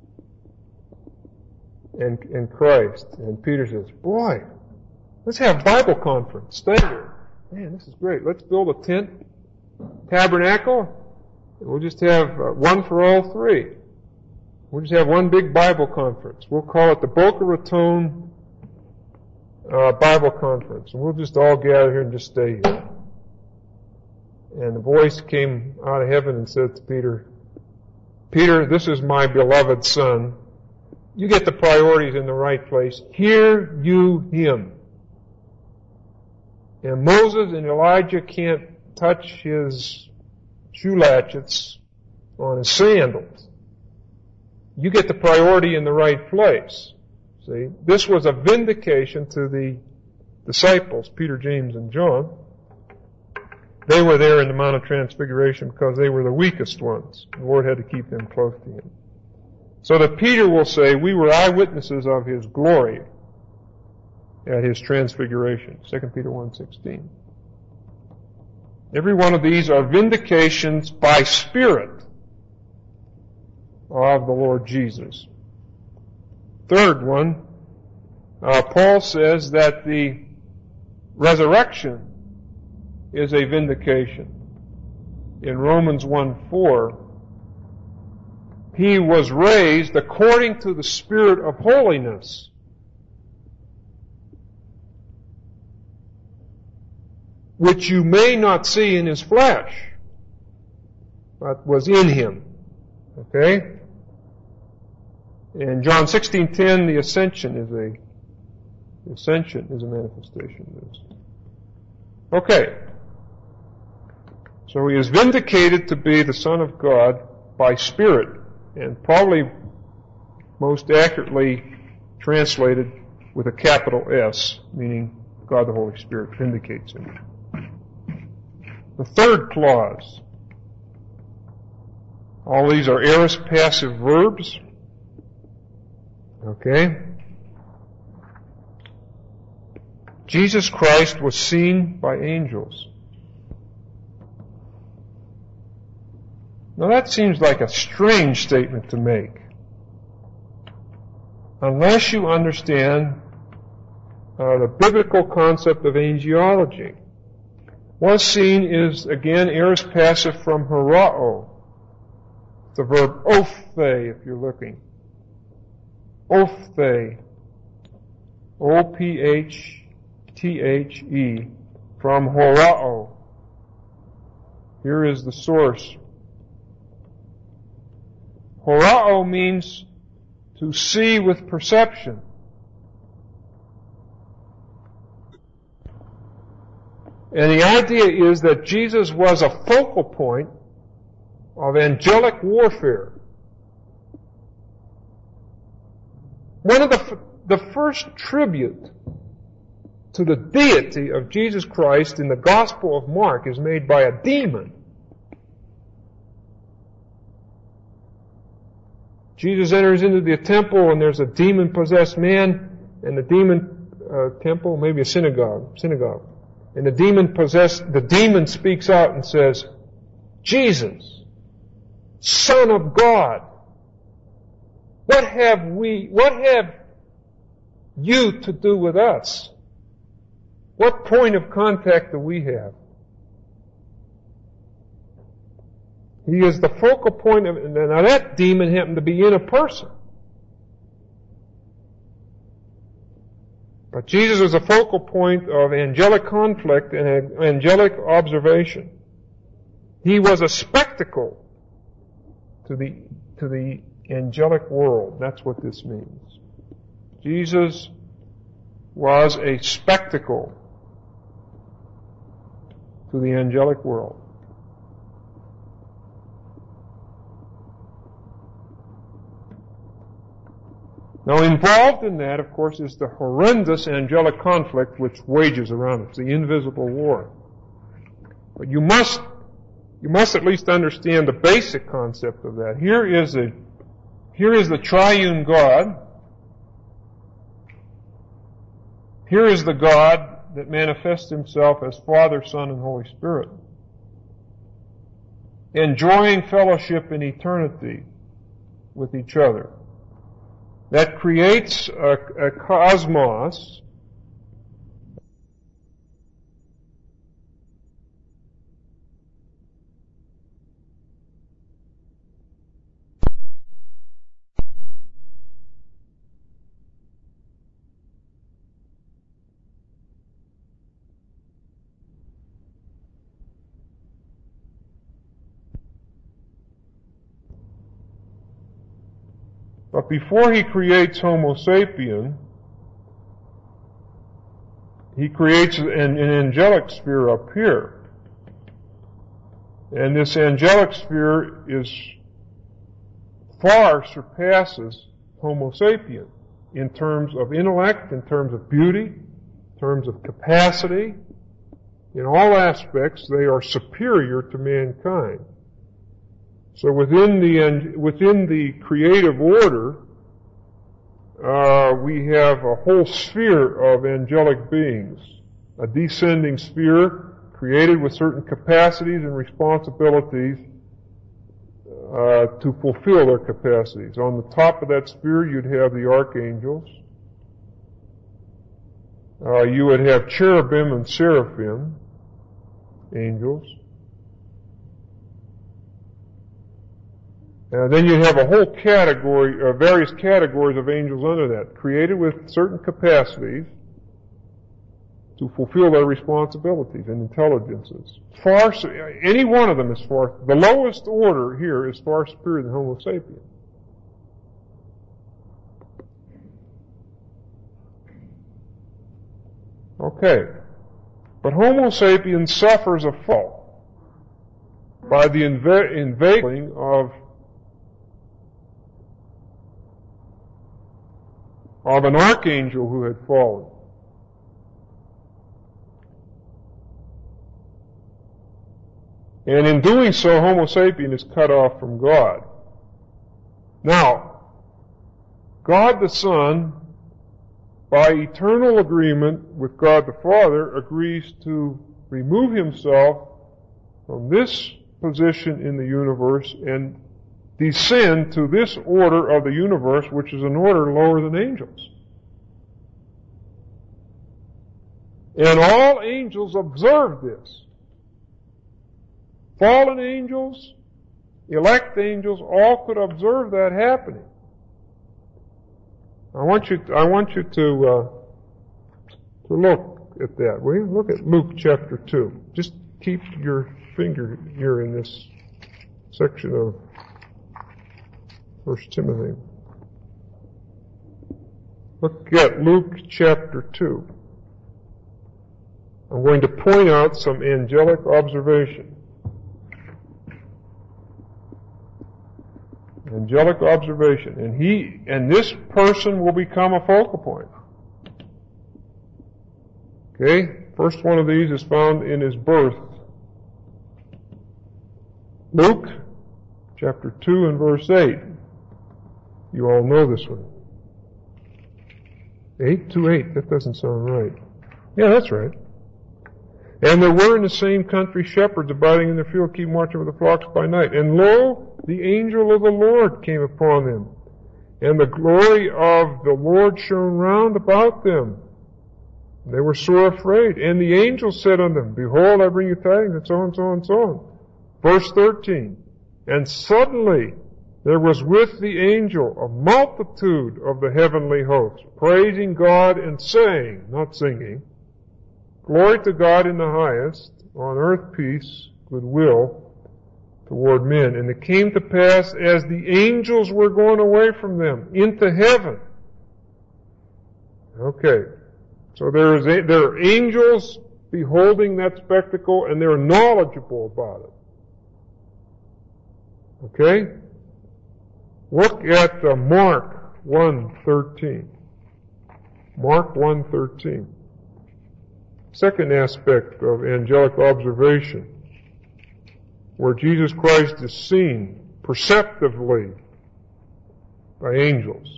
and Christ. And Peter says, boy, let's have Bible conference. Stay here. Man, this is great. Let's build a tent, tabernacle, and we'll just have one for all three. We'll just have one big Bible conference. We'll call it the Boca Raton Bible Conference. And we'll just all gather here and just stay here. And the voice came out of heaven and said to Peter, Peter, this is my beloved Son. You get the priorities in the right place. Hear you him. And Moses and Elijah can't touch his shoe latchets on his sandals. You get the priority in the right place. See, this was a vindication to the disciples, Peter, James, and John. They were there in the Mount of Transfiguration because they were the weakest ones. The Lord had to keep them close to him. So that Peter will say, we were eyewitnesses of his glory at his transfiguration. 2 Peter 1:16. Every one of these are vindications by Spirit of the Lord Jesus. Third one, Paul says that the resurrection is a vindication. In Romans 1:4, he was raised according to the Spirit of holiness. Which you may not see in his flesh, but was in him. Okay? In John 16:10, the ascension is a manifestation of this. Okay. So he is vindicated to be the Son of God by Spirit, and probably most accurately translated with a capital S, meaning God the Holy Spirit vindicates him. The third clause. All these are aorist passive verbs. Okay? Jesus Christ was seen by angels. Now that seems like a strange statement to make, unless you understand the biblical concept of angelology. Was seen is, again, aorist passive from horao, It's the verb ophthe, if you're looking. Ophthe. O-P-H-T-H-E. From horao. Here is the source. Horao means to see with perception. And the idea is that Jesus was a focal point of angelic warfare. One of the first tribute to the deity of Jesus Christ in the Gospel of Mark is made by a demon. Jesus enters into the temple and there's a demon-possessed man, and the demon temple, maybe a synagogue. And the demon speaks out and says, Jesus, Son of God, what have you to do with us? What point of contact do we have? He is the focal point of, now that demon happened to be in a person. But Jesus was a focal point of angelic conflict and angelic observation. He was a spectacle to the angelic world. That's what this means. Jesus was a spectacle to the angelic world. Now involved in that, of course, is the horrendous angelic conflict which wages around us, the invisible war. But you must at least understand the basic concept of that. Here is the triune God. Here is the God that manifests himself as Father, Son, and Holy Spirit, enjoying fellowship in eternity with each other. That creates a cosmos But before he creates Homo sapien, he creates an angelic sphere up here. And this angelic sphere far surpasses Homo sapien in terms of intellect, in terms of beauty, in terms of capacity. In all aspects, they are superior to mankind. So within the creative order, we have a whole sphere of angelic beings, a descending sphere created with certain capacities and responsibilities to fulfill their capacities. On the top of that sphere, you'd have the archangels. You would have cherubim and seraphim, angels. Then you'd have a whole category, various categories of angels under that, created with certain capacities to fulfill their responsibilities and intelligences. Any one of them is far, the lowest order here is far superior than Homo sapien. Okay. But Homo sapiens suffers a fall by the inveigling of an archangel who had fallen. And in doing so, Homo sapien is cut off from God. Now, God the Son, by eternal agreement with God the Father, agrees to remove himself from this position in the universe and descend to this order of the universe, which is an order lower than angels. And all angels observe this. Fallen angels elect angels all could observe that happening. I want you to look at that. Will you look at Luke chapter 2? Just keep your finger here in this section of 1 Timothy. Look at Luke chapter 2. I'm going to point out some angelic observation. Angelic observation. And this person will become a focal point. Okay? First one of these is found in his birth. Luke chapter 2 and verse 8. You all know this one. 8:8. That doesn't sound right. Yeah, that's right. And there were in the same country shepherds abiding in the field, keeping watch over the flocks by night. And lo, the angel of the Lord came upon them, and the glory of the Lord shone round about them. They were sore afraid. And the angel said unto them, Behold, I bring you tidings, and so and so and so on. Verse 13. And suddenly there was with the angel a multitude of the heavenly hosts, praising God and saying, not singing, Glory to God in the highest, on earth peace, goodwill toward men. And it came to pass as the angels were going away from them into heaven. Okay. So there are angels beholding that spectacle, and they're knowledgeable about it. Okay? Look at Mark 1:13. Mark 1:13. Second aspect of angelic observation, where Jesus Christ is seen perceptively by angels.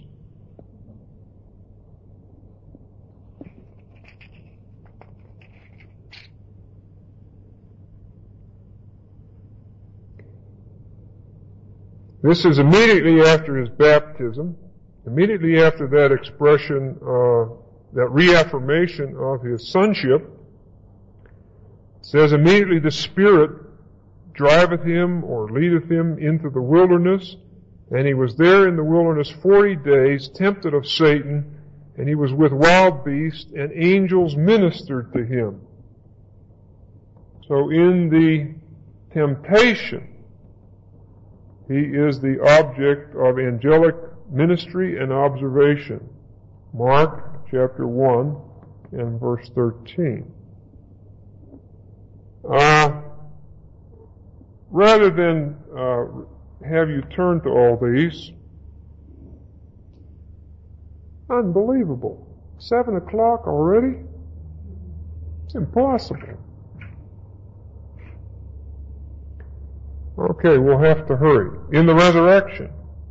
This is immediately after his baptism, immediately after that expression, that reaffirmation of his sonship. It says, immediately the Spirit driveth him or leadeth him into the wilderness, and he was there in the wilderness 40 days, tempted of Satan, and he was with wild beasts, and angels ministered to him. So in the temptation, he is the object of angelic ministry and observation. Mark chapter 1 and verse 13. Rather than have you turn to all these, unbelievable. 7 o'clock already? It's impossible. Okay, we'll have to hurry. In the resurrection,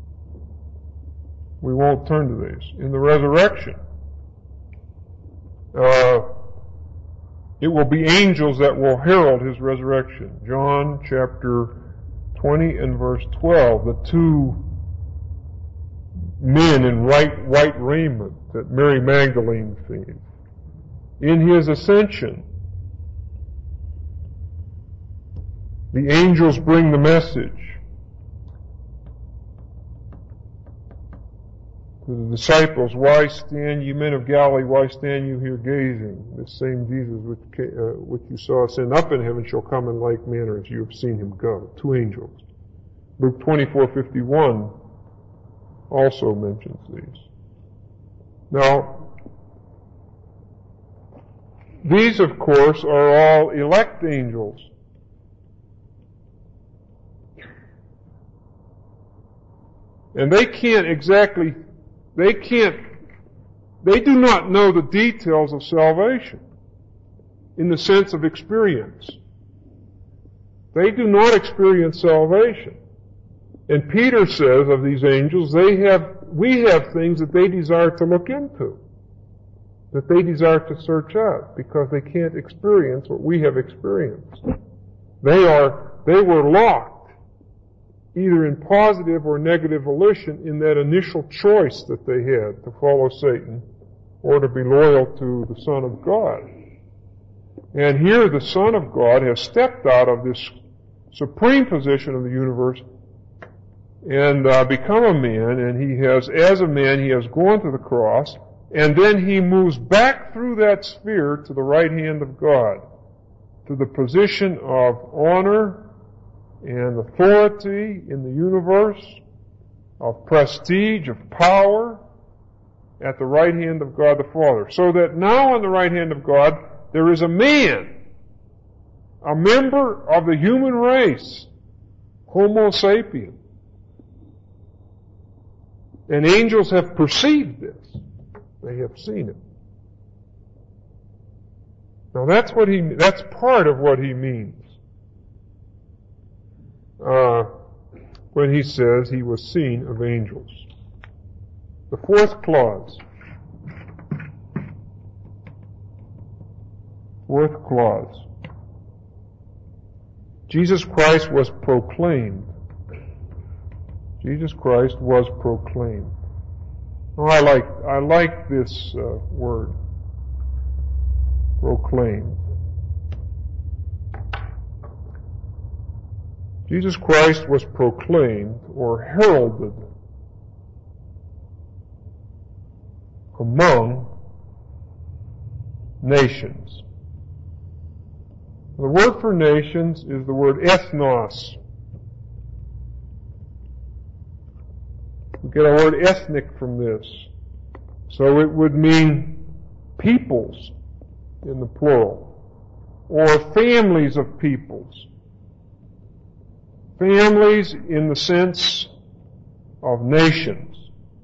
we won't turn to these. In the resurrection, it will be angels that will herald his resurrection. John chapter 20 and verse 12, the two men in white raiment that Mary Magdalene seen. In his ascension, the angels bring the message to the disciples. Why stand ye men of Galilee, why stand you here gazing? This same Jesus which you saw ascend up in heaven shall come in like manner as you have seen him go. Two angels. Luke 24:51 also mentions these. Now, these of course are all elect angels. And they do not know the details of salvation in the sense of experience. They do not experience salvation. And Peter says of these angels, we have things that they desire to look into, that they desire to search out, because they can't experience what we have experienced. They were locked, either in positive or negative volition, in that initial choice that they had to follow Satan or to be loyal to the Son of God. And here the Son of God has stepped out of this supreme position of the universe and become a man, and he has, as a man, he has gone to the cross, and then he moves back through that sphere to the right hand of God, to the position of honor and authority in the universe, of prestige, of power, at the right hand of God the Father. So that now on the right hand of God, there is a man, a member of the human race, Homo sapien. And angels have perceived this. They have seen it. Now that's part of what he means. When he says he was seen of angels. The fourth clause. Fourth clause. Jesus Christ was proclaimed. Jesus Christ was proclaimed. Oh, I like this word. Proclaimed. Jesus Christ was proclaimed or heralded among nations. The word for nations is the word ethnos. We get our word ethnic from this. So it would mean peoples in the plural, or families of peoples. Families in the sense of nations.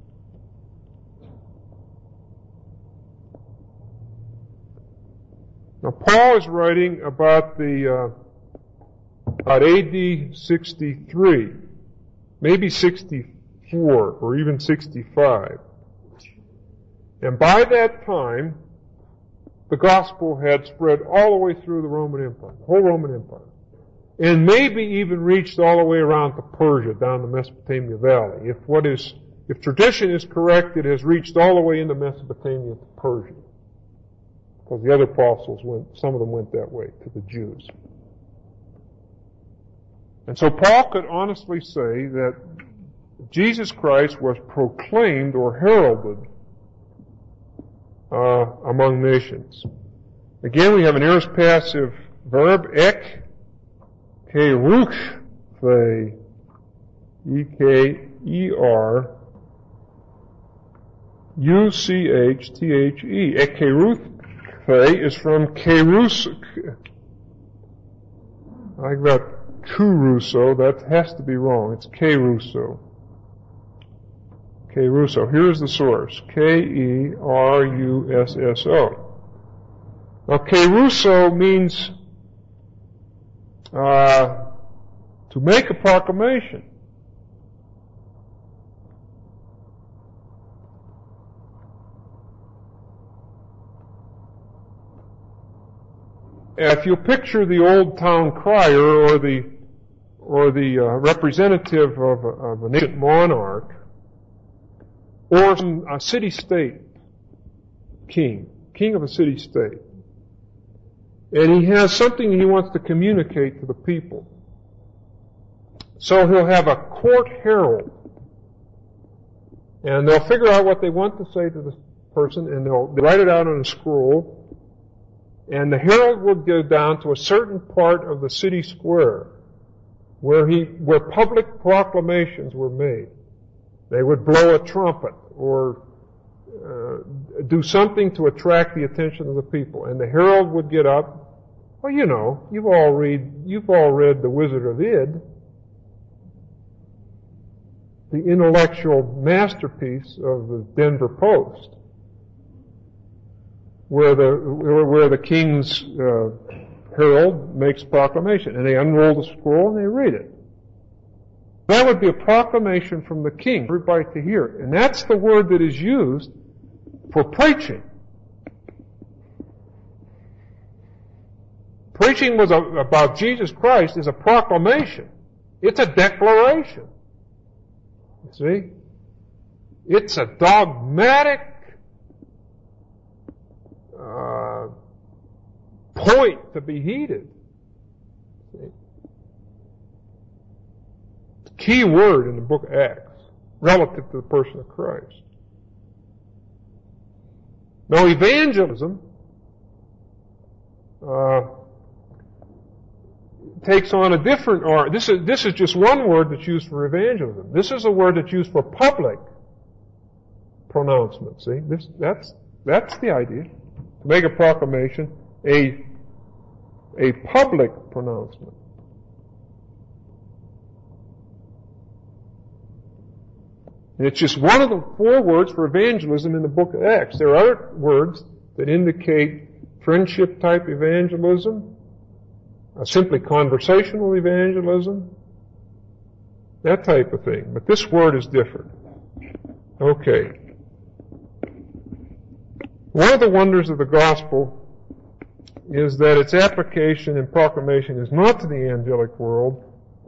Now Paul is writing about about AD 63, maybe 64, or even 65. And by that time, the gospel had spread all the way through the Roman Empire, the whole Roman Empire. And maybe even reached all the way around to Persia, down the Mesopotamia Valley. If tradition is correct, it has reached all the way into Mesopotamia to Persia. Because the other apostles some of them went that way, to the Jews. And so Paul could honestly say that Jesus Christ was proclaimed or heralded among nations. Again, we have an aorist passive verb, ek, keruchthe, E-K-E-R-U-C-H-T-H-E. Ekeruchthe is from kerus. I got kuruso. That has to be wrong. It's keruso. Keruso. Here's the source. K-E-R-U-S-S-O. Now, keruso means to make a proclamation. If you picture the old town crier or the representative of an ancient monarch, or a city-state king of a city-state, and he has something he wants to communicate to the people. So he'll have a court herald, and they'll figure out what they want to say to the person, and they'll write it out on a scroll, and the herald would go down to a certain part of the city square where public proclamations were made. They would blow a trumpet or do something to attract the attention of the people, and the herald would get up. Well, you know, you've all read The Wizard of Id, the intellectual masterpiece of the Denver Post, where the king's herald makes proclamation, and they unroll the scroll and they read it. That would be a proclamation from the king, for everybody to hear. And that's the word that is used for preaching. Preaching about Jesus Christ is a proclamation. It's a declaration. You see? It's a dogmatic point to be heeded. key word in the book of Acts relative to the person of Christ. Now, evangelism takes on a different, or this is just one word that's used for evangelism. This is a word that's used for public pronouncement. See, that's the idea. To make a proclamation, a public pronouncement. And it's just one of the 4 words for evangelism in the book of Acts. There are other words that indicate friendship-type evangelism, simply conversational evangelism, that type of thing. But this word is different. Okay. One of the wonders of the gospel is that its application and proclamation is not to the angelic world,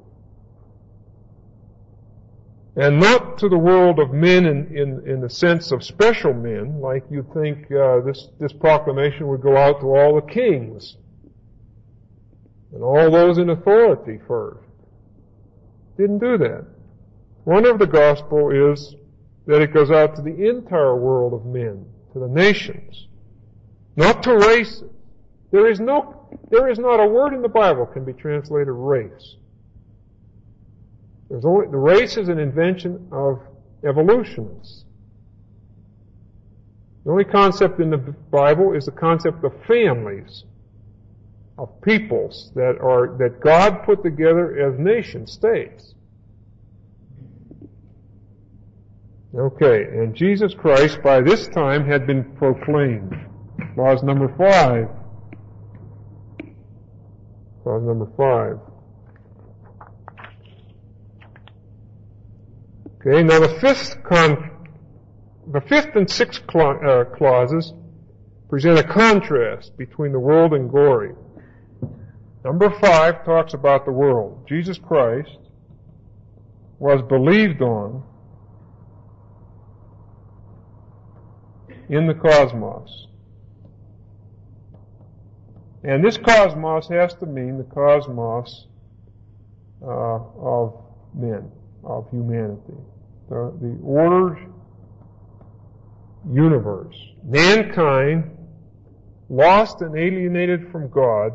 and not to the world of men in the sense of special men, like you'd think this proclamation would go out to all the kings and all those in authority first. Didn't do that. One of the gospel is that it goes out to the entire world of men, to the nations, not to races. There is not a word in the Bible can be translated race. The race is an invention of evolutionists. The only concept in the Bible is the concept of families, of peoples that God put together as nation states. Okay, and Jesus Christ by this time had been proclaimed. Clause number 5. Clause number 5. Okay, now the fifth and sixth clauses present a contrast between the world and glory. Number 5 talks about the world. Jesus Christ was believed on in the cosmos. And this cosmos has to mean the cosmos of men, of humanity. The ordered universe. Mankind, lost and alienated from God,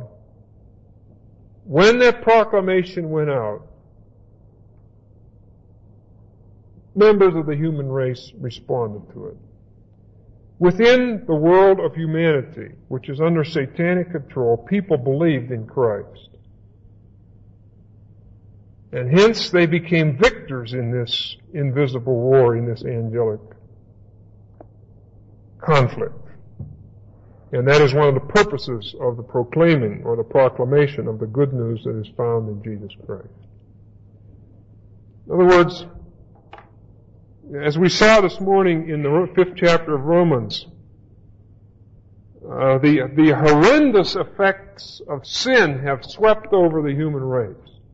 when that proclamation went out, members of the human race responded to it. Within the world of humanity, which is under satanic control, people believed in Christ. And hence they became victors in this invisible war, in this angelic conflict. And that is one of the purposes of the proclaiming or the proclamation of the good news that is found in Jesus Christ. In other words, as we saw this morning in the 5th chapter of Romans, the horrendous effects of sin have swept over the human race.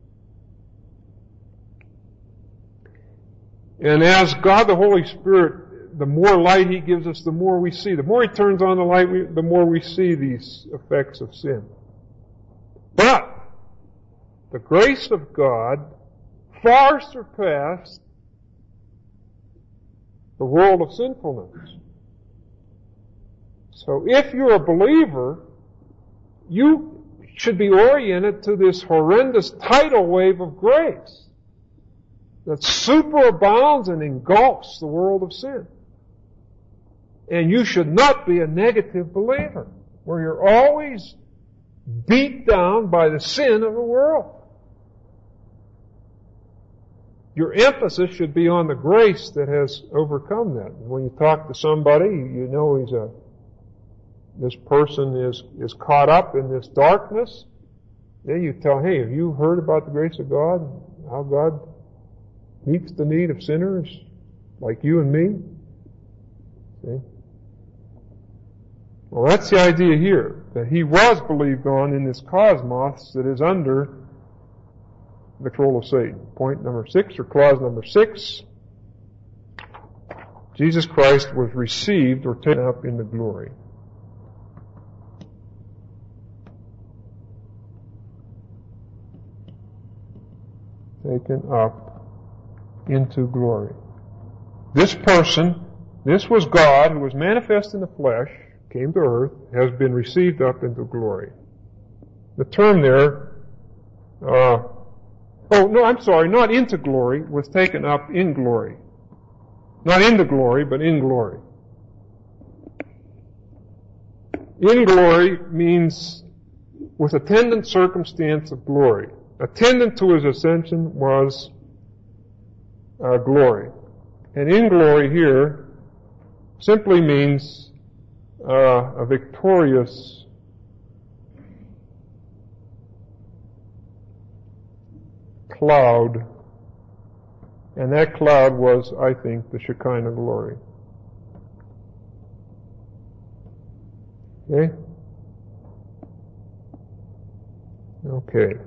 And as God the Holy Spirit, the more light He gives us, the more we see. The more He turns on the light, the more we see these effects of sin. But the grace of God far surpassed the world of sinfulness. So if you're a believer, you should be oriented to this horrendous tidal wave of grace that superabounds and engulfs the world of sin. And you should not be a negative believer, where you're always beat down by the sin of the world. Your emphasis should be on the grace that has overcome that. When you talk to somebody, you know this person is caught up in this darkness. Then you tell, hey, have you heard about the grace of God? How God meets the need of sinners like you and me? See? Well, that's the idea here, that He was believed on in this cosmos that is under the control of Satan. Point number 6, or clause number 6, Jesus Christ was received or taken up into glory. Taken up into glory. This person, this was God who was manifest in the flesh, came to earth, has been received up into glory. The term there, not into glory, was taken up in glory. Not into glory, but in glory. In glory means with attendant circumstance of glory. Attendant to his ascension was glory. And in glory here simply means a victorious cloud. And that cloud was, I think, the Shekinah glory. Okay? Okay.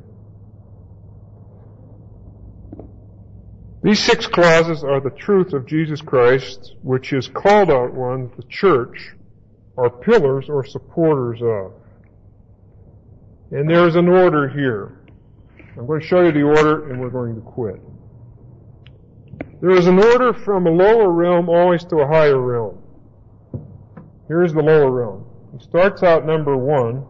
These 6 clauses are the truth of Jesus Christ, which his called out ones, the church, are pillars or supporters of. And there is an order here. I'm going to show you the order and we're going to quit. There is an order from a lower realm always to a higher realm. Here's the lower realm. It starts out number 1,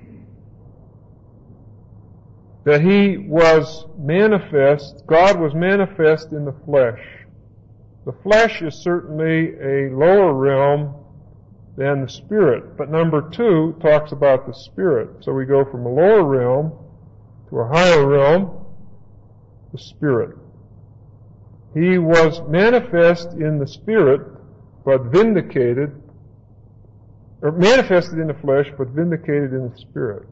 that he was manifest, God was manifest in the flesh. The flesh is certainly a lower realm than the spirit. But number 2 talks about the spirit. So we go from a lower realm to a higher realm, the spirit. He was manifest in the spirit, but vindicated, or manifested in the flesh, but vindicated in the spirit.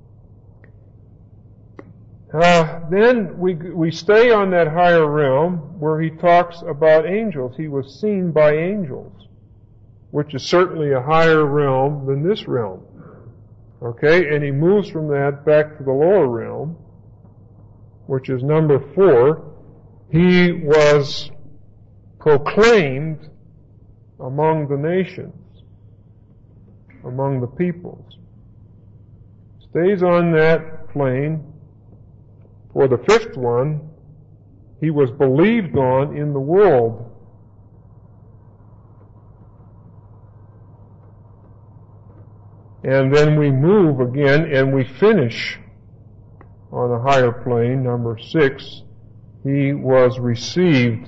Then we stay on that higher realm where he talks about angels. He was seen by angels, which is certainly a higher realm than this realm. Okay, and he moves from that back to the lower realm, which is number 4. He was proclaimed among the nations, among the peoples. Stays on that plane. For the 5th one, he was believed on in the world. And then we move again and we finish on a higher plane, number 6. He was received.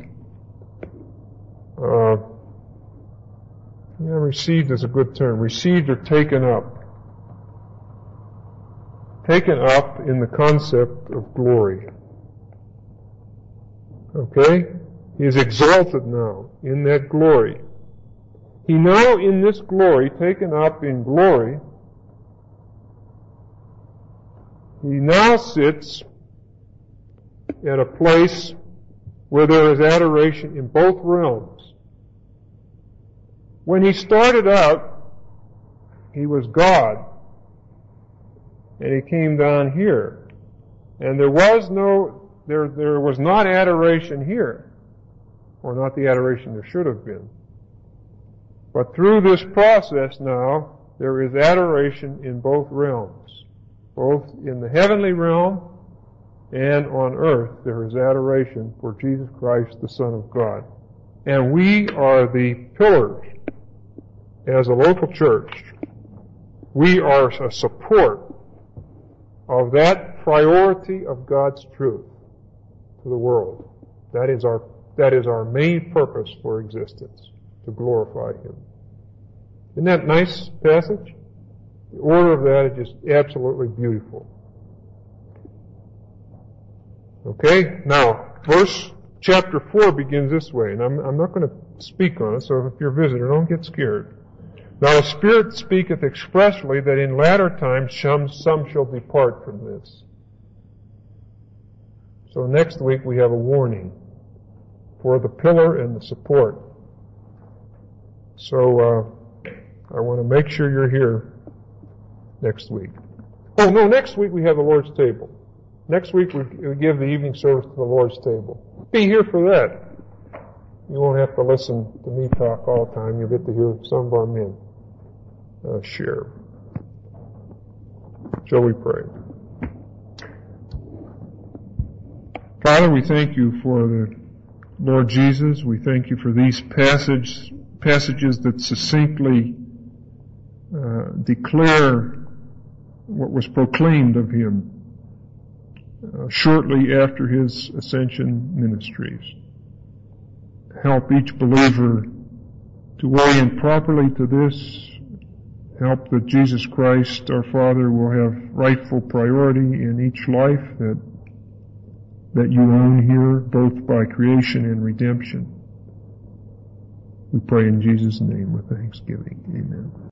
Received is a good term. Received or taken up. Taken up in the concept of glory. Okay? He is exalted now in that glory. He now in this glory, taken up in glory, he now sits at a place where there is adoration in both realms. When he started out, he was God. And he came down here. And there was not adoration here. Or not the adoration there should have been. But through this process now, there is adoration in both realms. Both in the heavenly realm and on earth there is adoration for Jesus Christ, the Son of God. And we are the pillars as a local church. We are a support of that priority of God's truth to the world. That is our main purpose for existence, to glorify Him. Isn't that nice passage? The order of that is just absolutely beautiful. Okay, now, chapter 4 begins this way, and I'm not going to speak on it, so if you're a visitor, don't get scared. Now the Spirit speaketh expressly that in latter times some shall depart from this. So next week we have a warning for the pillar and the support. So I want to make sure you're here next week. Oh no, next week we have the Lord's table. Next week we give the evening service to the Lord's table. Be here for that. You won't have to listen to me talk all the time. You'll get to hear some of our men share. Shall we pray? Father, we thank you for the Lord Jesus, we thank you for these passages that succinctly declare what was proclaimed of him shortly after his ascension ministries. Help each believer to orient properly to this. Help that Jesus Christ, our Father, will have rightful priority in each life that you own here, both by creation and redemption. We pray in Jesus' name with thanksgiving. Amen.